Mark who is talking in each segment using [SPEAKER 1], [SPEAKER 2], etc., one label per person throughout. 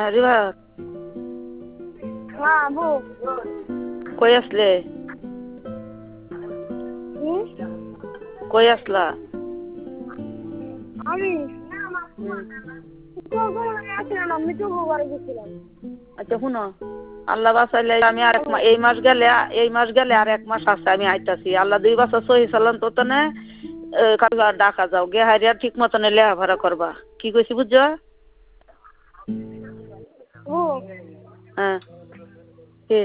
[SPEAKER 1] রিভাত
[SPEAKER 2] হ্যাঁ বউ
[SPEAKER 1] কই আসলে কই আসলা
[SPEAKER 2] আমি আমি তো ঘরে গেছিলাম।
[SPEAKER 1] আচ্ছা শুনো আল্লাহ বাঁচাইলে আমি আর এই মাস গেলে আর 1 মাস আছে আমি আইতাছি আল্লাহ 2 বছর সহি চালান তো তনে কাজা ডাকা যাও গে হারিয়া ঠিক মতনে লেখাপড়া করবা কি কইছি বুঝছো
[SPEAKER 2] ও
[SPEAKER 1] হ্যাঁ কি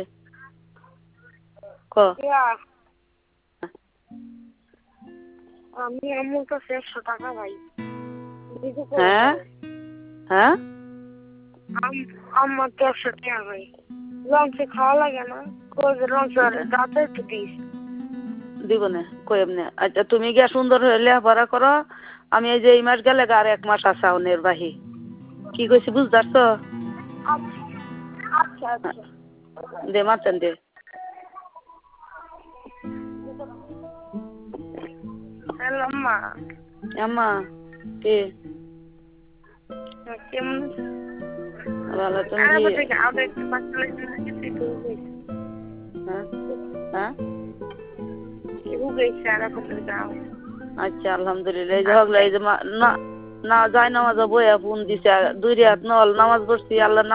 [SPEAKER 1] ক
[SPEAKER 2] আমি আম্মুর কাছে 100 টাকা ভাই
[SPEAKER 1] হ্যাঁ হ্যাঁ
[SPEAKER 2] আমার তো 100 টাকা ভাই লঞ্চে খাওয়া লাগে না লঞ্চে দাঁতে একটু দিস
[SPEAKER 1] দিব না কই এমনি আচ্ছা তুমি গিয়া সুন্দর হয়ে লেখাপড়া করো আমি এই যে এই মাস গেলে আর 1 মাস আছে আউনের বাহি কি কইছি বুঝতে পারছো
[SPEAKER 2] আচ্ছা আচ্ছা
[SPEAKER 1] দে মাতেন দে
[SPEAKER 2] হ্যালো আম্মা
[SPEAKER 1] আম্মা কে
[SPEAKER 2] কেমন
[SPEAKER 1] ভালো তুমি হ্যাঁ আচ্ছা আলহামদুলিল্লাহ এই যে হগলা এই যে না না যায় নামাজ বইয়া ফোন দিছে 2 রাত নল নামাজ পড়ছি আল্লাহ